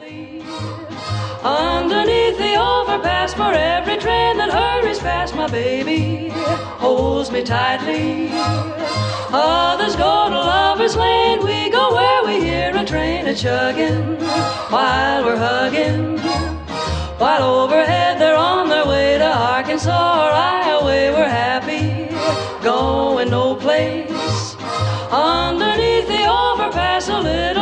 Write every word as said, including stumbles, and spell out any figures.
tightly. Underneath the overpass, for every train that hurries past, my baby holds me tightly. Others go to Lover's Lane, we go where we hear a train a-chugging while we're hugging. While overhead they're on their way to Arkansas or Iowa, we're happy, going no place. Underneath the overpass, a little